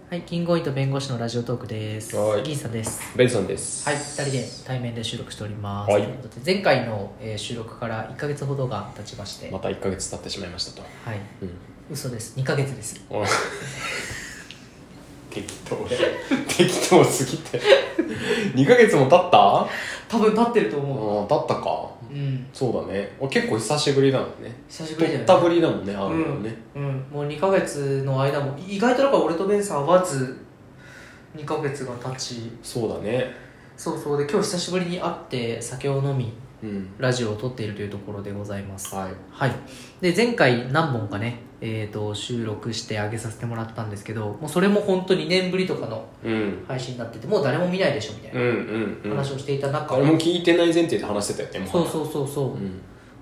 はい、銀行員と弁護士のラジオトークです。 はい、 銀さんです。 ベンさんです。 はい、2人で対面で収録しております。 はい、 ということで前回の、収録から1ヶ月ほどが経ちまして、 また1ヶ月経ってしまいましたと。 はい、嘘です。2ヶ月です。 適当すぎて2ヶ月も経った？ 多分経ってると思う。経ったか。そうだね。結構久しぶりだもんね。 久しぶりだよね。 取ったぶりだもんね、会うのね。 もう2ヶ月の間も意外とだから俺とベンさん会わず2ヶ月が経ち、 そうだね。 そうで今日久しぶりに会って酒を飲み、ラジオを撮っているというところでございます。はい。で前回何本かね、収録してあげさせてもらったんですけど、もうそれも本当に2年ぶりとかの配信になってて、もう誰も見ないでしょみたいな話をしていた中、 誰も聞いてない前提で話してたよね。 そう、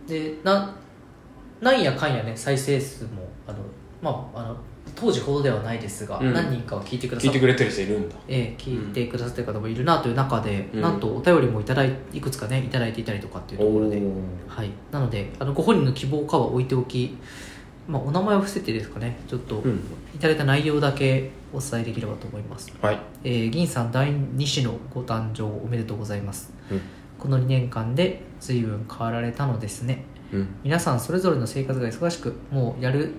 でなんやかんやね、再生数も当時ほどではないですが、何人かは聞いてくださって、 聞いてくれてる人いるんだ。 聞いてくださってる方もいるなという中で、なんとお便りもいくつかねいただいていたりとかっていうところで、はい、なのでご本人の希望かは置いておき、お名前を伏せてですかね、ちょっといただいた内容だけお伝えできればと思います。はい。銀さん第2子のご誕生おめでとうございます。この2年間で随分変わられたのですね。皆さんそれぞれの生活が忙しく、もうやる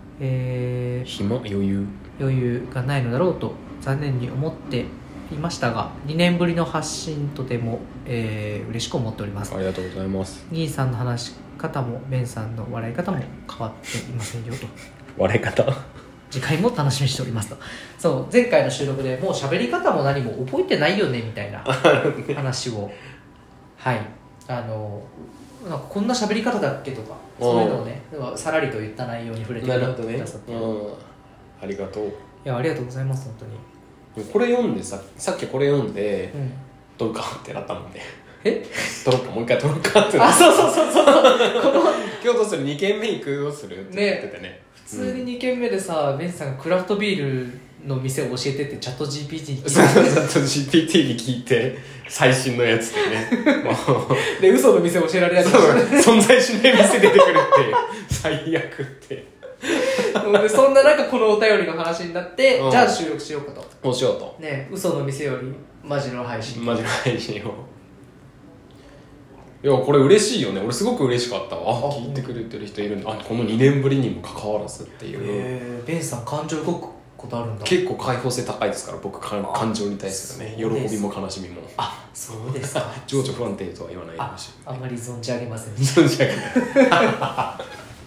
余裕がないのだろうと残念に思っていましたが、2年ぶりの発信とても、嬉しく思っております。 ありがとうございます。 銀さんの話し方もベンさんの笑い方も変わっていませんよと。 笑い方次回も楽しみにしておりますと。そう、前回の収録でもう喋り方も何も覚えてないよねみたいな話をはいなんかこんな喋り方だっけとか、そういうのをねさらりと言った内容に触れてくださって、 ありがとう。いや、ありがとうございます。本当にこれ読んでさっきこれ読んで、撮るかってなったもんね。撮ろうか、もう一回撮ろうかってなった。 そう今日どうする？ 2 軒目行く？どうする？って言っててね。 普通に2軒目でさ、ベンさんがクラフトビールの店を教えてってチャット GPT に聞いて、 チャット GPT に聞いて最新のやつでねで嘘の店教えられない。 存在しない店出てくるって最悪ってでそんな中このお便りの話になって、じゃあ収録しようかと。 こうしようとね、嘘の店よりマジの配信を。いや、これ嬉しいよね。俺すごく嬉しかったわ。聞いてくれてる人いるんだ。この2年ぶりにもかかわらずっていう。 ベンさん感情動くことあるんだ。 結構開放性高いですから、僕感情に対するね、喜びも悲しみも。 そうですか。 情緒不安定とは言わないかもしれない。 あんまり存じ上げません。 存じ上げない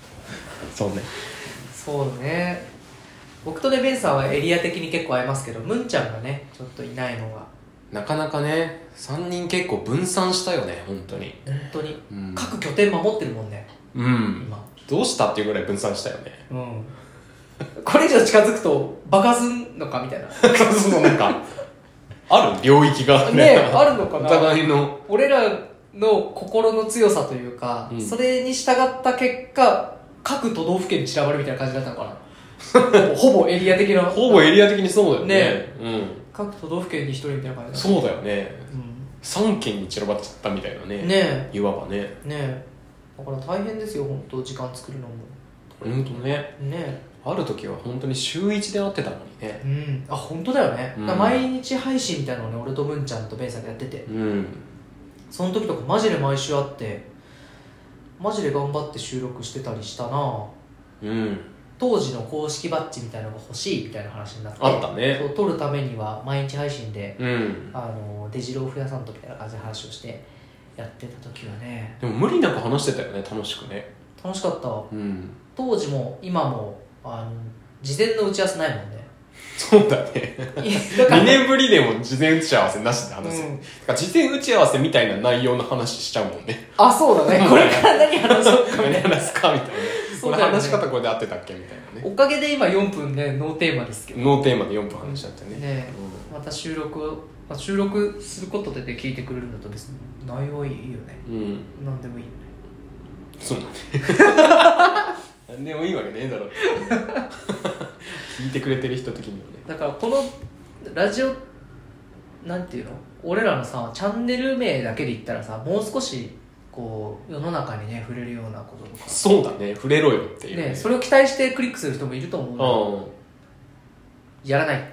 そうね。僕とね、ベンさんはエリア的に結構会えますけど、ムンちゃんがねちょっといないのがなかなかね。3人結構分散したよね。本当に、 各拠点守ってるもんね。 今どうしたっていうぐらい分散したよね。 これ以上近づくと爆発すんのかみたいな。 なんかある領域がねあるのかな。 お互いの俺らの心の強さというか、それに従った結果各都道府県に散らばるみたいな感じだったのかな。ほぼエリア的な。 ほぼエリア的にそうだよね。 各都道府県に一人みたいな感じだった。 そうだよね。3県に散らばっちゃったみたいなね。いわばね。 だから大変ですよ、本当時間作るのも。 本当ね。ある時は本当に週1で会ってたのにね。 本当だよね。毎日配信みたいなのをね、俺とムンちゃんとベンさんでやってて、その時とかマジで毎週会ってマジで頑張って収録してたりしたな。当時の公式バッジみたいなのが欲しいみたいな話になって、 あったね。 撮るためには毎日配信で、デジローフ屋さんとみたいな感じで話をしてやってた時はね。でも無理なく話してたよね。楽しくね。 楽しかった。当時も今も事前の打ち合わせないもんね。 そうだね。2年ぶりでも事前打ち合わせなしで話す、事前打ち合わせみたいな内容の話しちゃうもんね。 そうだね。これから何話そうか何話すかみたいな。これ話し方これで合ってたっけみたいなね。 おかげで今4分ね、ノーテーマですけど。 ノーテーマで4分話しちゃってね。 また収録することで聞いてくれるんだとですね、内容いいよね。何でもいいよね。 そうだね。何でもいいわけねえだろ。聞いてくれてる人的にはね。 だからこのラジオなんていうの、俺らのさチャンネル名だけで言ったらさ、もう少しこう世の中にね触れるようなこととか。 そうだね、触れろよっていうね。それを期待してクリックする人もいると思うので、やらない。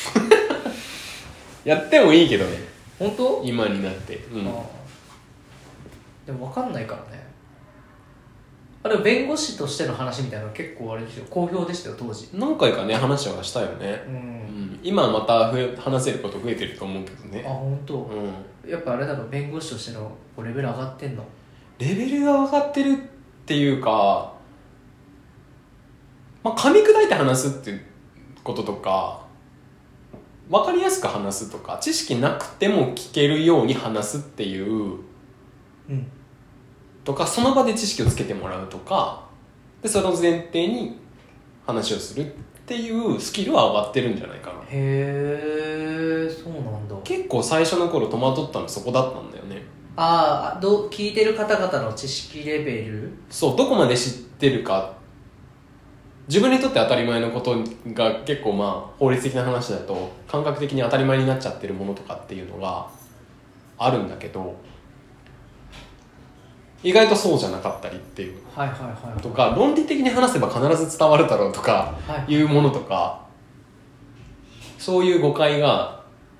やってもいいけどね、 本当？ 今になって、うん、 でも分かんないからね。あれ弁護士としての話みたいなの結構あれですよ、好評でしたよ当時。 何回かね話はしたよね、 うん、 うん、今また話せること増えてると思うけどね。 あ、本当。 うん、 やっぱあれだろ、弁護士としてのレベル上がってんの？ レベルが上がってるっていうか、まあ、噛み砕いて話すっていうこととか、分かりやすく話すとか、知識なくても聞けるように話すっていう、 うん、 とか、その場で知識をつけてもらうとかで、その前提に話をするっていうスキルは上がってるんじゃないかな。 へえ、そうなんだ。 結構最初の頃戸惑ったのそこだったんだよね。 ああ、聞いてる方々の知識レベル、 そう、どこまで知ってるか、自分にとって当たり前のことが結構まあ法律的な話だと感覚的に当たり前になっちゃってるものとかっていうのがあるんだけど、意外とそうじゃなかったりっていう、 はいはいはい、 とか、論理的に話せば必ず伝わるだろうとかいうものとか、そういう誤解が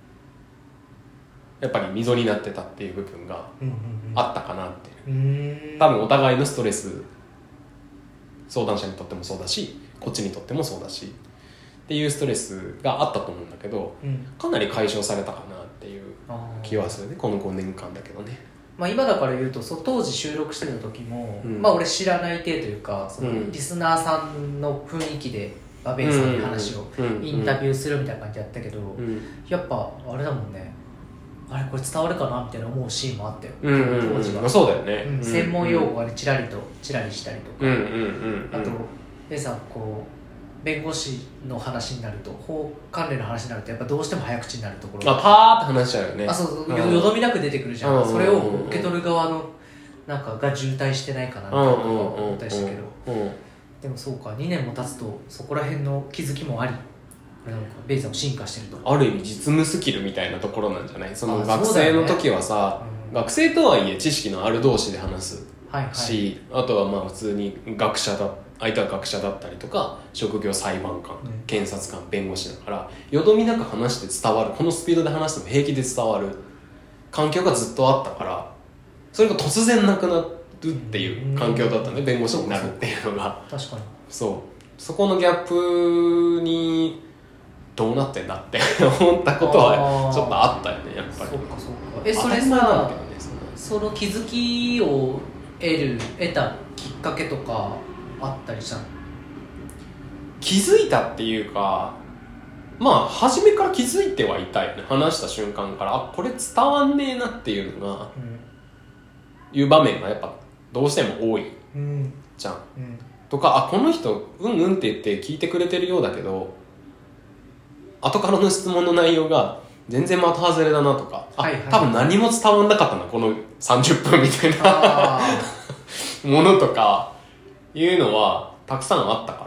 やっぱり溝になってたっていう部分があったかなっていう。多分お互いのストレス、相談者にとってもそうだし、こっちにとってもそうだしっていうストレスがあったと思うんだけど、かなり解消されたかなっていう気はするね、この5年間だけどね。 まあ、今だから言うと、当時収録してた時も、まあ俺知らない体というか、そのリスナーさんの雰囲気でバベイさんに話をインタビューするみたいな感じでやったけど、やっぱあれだもんね、あれこれ伝わるかなみたいな思うシーンもあったよ、当時は。 そうだよね、 専門用語がねチラリしたりとか、あとベイさんこう弁護士の話になると、法関連の話になるとやっぱどうしても早口になるところがパーって話しちゃうよね。 そうよどみなく出てくるじゃん、それを受け取る側のなんかが渋滞してないかなみたいな思ったりしたけど、でもそうか、2年も経つとそこら辺の気づきもあり、なんかベイさんも進化してると、 ある意味実務スキルみたいなところなんじゃない？その学生の時はさ、学生とはいえ知識のある同士で話すし、あとはまあ普通に相手は学者だったりとか、職業裁判官、検察官、弁護士だから、よどみなく話して伝わる、このスピードで話しても平気で伝わる環境がずっとあったから、それが突然なくなるっていう環境だったね、弁護士になるっていうのが。 確かにそこのギャップにどうなってんだって思ったことはちょっとあったよね、やっぱり。 そうか。それさ、その気づきを得たきっかけとかあったりしたの？ 気づいたっていうか、まあ初めから気づいてはいたよね。話した瞬間からこれ伝わんねえなっていうのが、いう場面がやっぱどうしても多いじゃん、とか、この人って言って聞いてくれてるようだけど、後からの質問の内容が全然的外れだなとか、多分何も伝わんなかったなこの30分みたいなものとかいうのはたくさんあったから、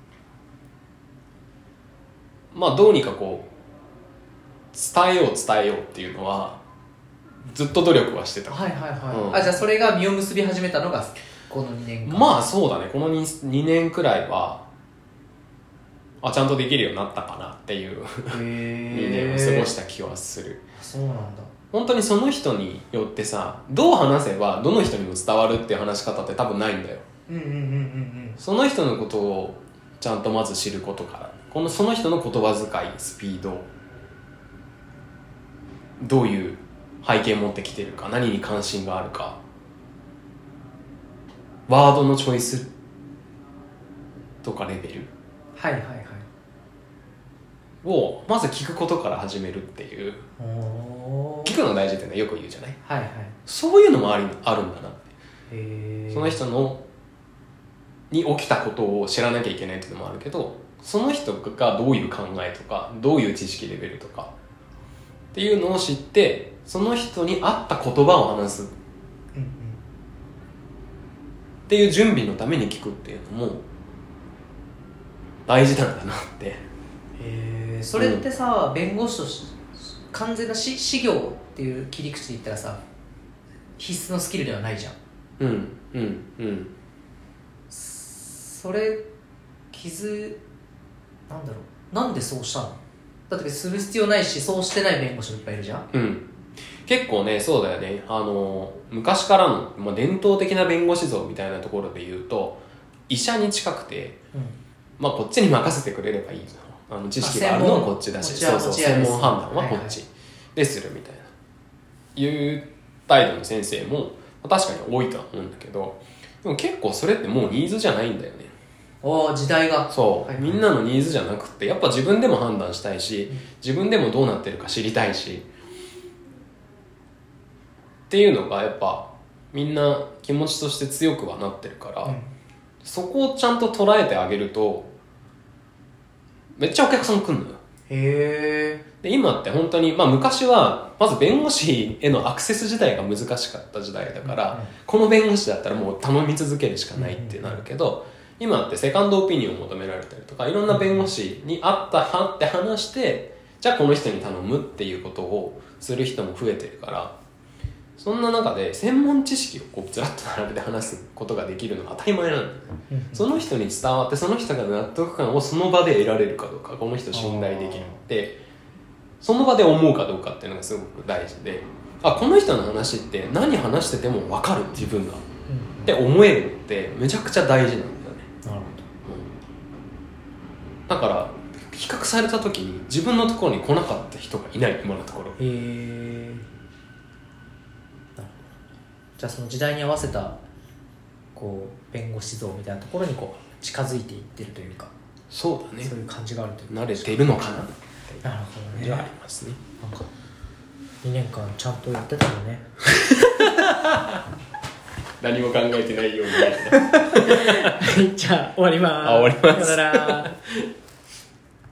まあどうにかこう伝えようっていうのはずっと努力はしてた。 じゃあそれが実を結び始めたのがこの2年間。 まあそうだね、この 2年くらいはちゃんとできるようになったかなっていう2年を過ごした気はする。 そうなんだ。 本当にその人によってさ、どう話せばどの人にも伝わるっていう話し方って多分ないんだよ。その人のことをちゃんとまず知ることから、その人の言葉遣い、スピード、どういう背景を持ってきてるか、何に関心があるか、ワードのチョイスとかレベルをまず聞くことから始めるっていう。聞くの大事ってのはよく言うじゃない、そういうのもあるんだなって。その人に起きたことを知らなきゃいけないっていうのもあるけど、その人がどういう考えとかどういう知識レベルとかっていうのを知って、その人に合った言葉を話すっていう準備のために聞くっていうのも大事なんだなって。 それってさ、弁護士として完全な私業っていう切り口で言ったらさ、必須のスキルではないじゃん。それなんだろう、なんでそうしたの？ だってする必要ないし、そうしてない弁護士もいっぱいいるじゃん。 うん。結構ね、そうだよね。昔からの、まあ、伝統的な弁護士像みたいなところで言うと、医者に近くて、まあこっちに任せてくれればいいの。知識があるのはこっちだし、そうそう、専門判断はこっちでするみたいな。いう態度の先生も、確かに多いとは思うんだけど、でも結構それってもうニーズじゃないんだよね。 時代が。 そう、みんなのニーズじゃなくて、やっぱ自分でも判断したいし、自分でもどうなってるか知りたいし、っていうのがやっぱみんな気持ちとして強くはなってるから、そこをちゃんと捉えてあげるとめっちゃお客さん来るのよ。 へで今って本当に、まあ昔はまず弁護士へのアクセス自体が難しかった時代だから、この弁護士だったらもう頼み続けるしかないってなるけど、今ってセカンドオピニオンを求められたりとか、いろんな弁護士に会って話して、じゃあこの人に頼むっていうことをする人も増えてるから、そんな中で専門知識をこうずらっと並べて話すことができるのが当たり前なんだよね。その人に伝わって、その人が納得感をその場で得られるかどうか、この人信頼できるってその場で思うかどうかっていうのがすごく大事で、この人の話って何話してても分かる自分が、って思えるのってめちゃくちゃ大事なんだよね。 なるほど、だから比較された時に自分のところに来なかった人がいない、今のところ。 じゃあその時代に合わせたこう弁護士像みたいなところにこう近づいていってるというか、 そうだね、 そういう感じがあるというか、 慣れているのかな。 なるほどね。 じゃありますね。 なんか2年間ちゃんとやってたのね。 何も考えてないように。 じゃあ終わります。 終わります。 さよなら。